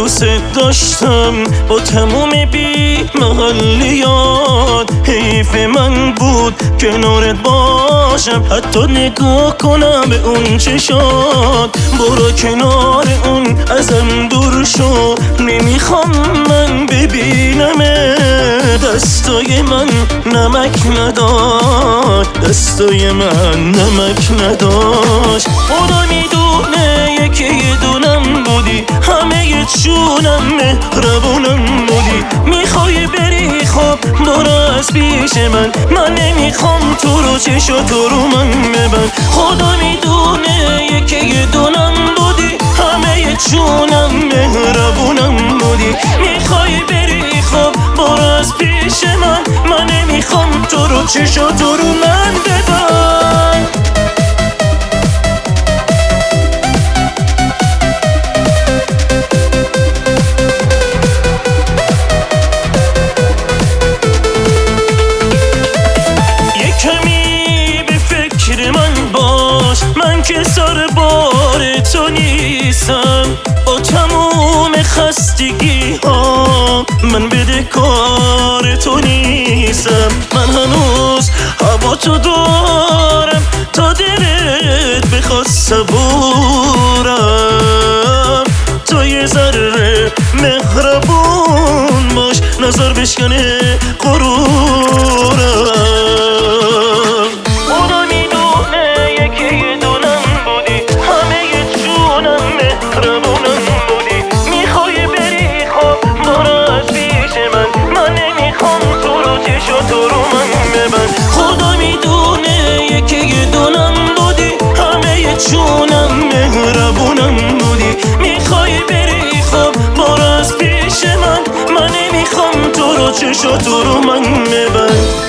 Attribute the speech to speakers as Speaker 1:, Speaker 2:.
Speaker 1: دوست داشتم با تموم بی محلیات. حیف من بود کنارت باشم، حتی نگاه کنم به اون چشات. برو کنار اون ازم دور شو، نمیخوام من ببینم. دستای من نمک نداشت، دستای من نمک نداشت. خدا میدونه یکی دونم بودی، همه چونم مهربونم بودی. میخوای بری خب برو از پیش من نمیخوام تو رو چشاتو رو من ببند. خدا میدونه یکی دونم بودی، همه چونم مهربونم بودی. میخوای بری خب برو از پیش من نمیخوام تو رو چشاتو رو من ببند. من که سر بار تو نیستم، با تموم خستگی ها من بدهکار تو نیستم. من هنوز هوا تو دارم تا دلت بخواد صبورم. تو یه ذره مهربون باش، نظر بشکنه غرورم. خدا میدونه یکی دونم بودی، همه چونم مهربونم بودی. میخوای بری خب برو از پیش من نمیخوام تو رو چشاتو رو من ببند.